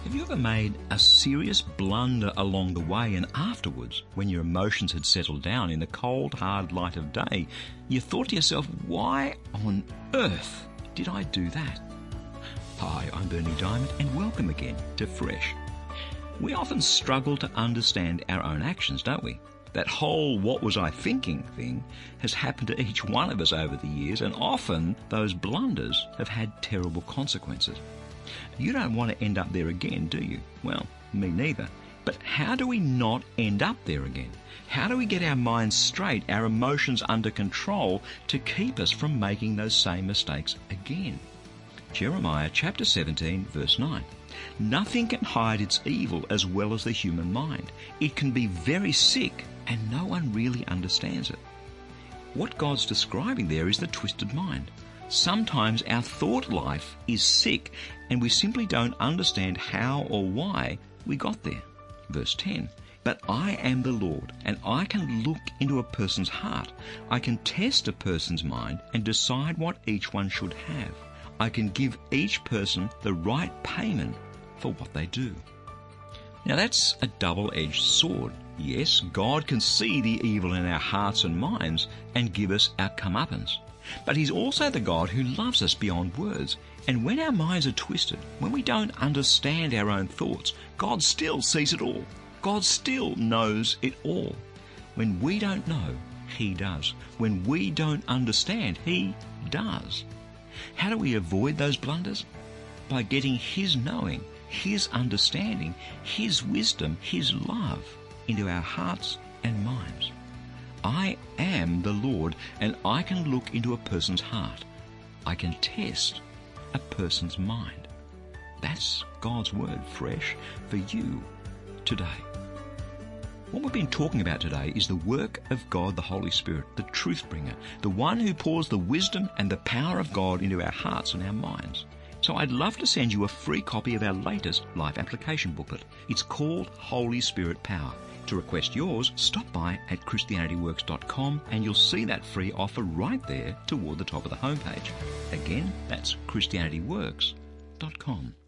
Have you ever made a serious blunder along the way and afterwards, when your emotions had settled down in the cold, hard light of day, you thought to yourself, why on earth did I do that? Hi, I'm Berni Dymet and welcome again to Fresh. We often struggle to understand our own actions, don't we? That whole what was I thinking thing has happened to each one of us over the years, and often those blunders have had terrible consequences. You don't want to end up there again, do you? Well, me neither. But how do we not end up there again? How do we get our minds straight, our emotions under control to keep us from making those same mistakes again? Jeremiah chapter 17 verse 9. Nothing can hide its evil as well as the human mind. It can be very sick and no one really understands it. What God's describing there is the twisted mind. Sometimes our thought life is sick and we simply don't understand how or why we got there. Verse 10, but I am the Lord, and I can look into a person's heart. I can test a person's mind and decide what each one should have. I can give each person the right payment for what they do. Now that's a double-edged sword. Yes, God can see the evil in our hearts and minds and give us our comeuppance. But He's also the God who loves us beyond words. And when our minds are twisted, when we don't understand our own thoughts, God still sees it all. God still knows it all. When we don't know, He does. When we don't understand, He does. How do we avoid those blunders? By getting His knowing, His understanding, His wisdom, His love into our hearts and minds. I am the Lord, and I can look into a person's heart. I can test a person's mind. That's God's word, fresh for you today. What we've been talking about today is the work of God the Holy Spirit, the truth bringer, the one who pours the wisdom and the power of God into our hearts and our minds. So I'd love to send you a free copy of our latest life application booklet. It's called Holy Spirit Power. To request yours, stop by at ChristianityWorks.com and you'll see that free offer right there toward the top of the homepage. Again, that's ChristianityWorks.com.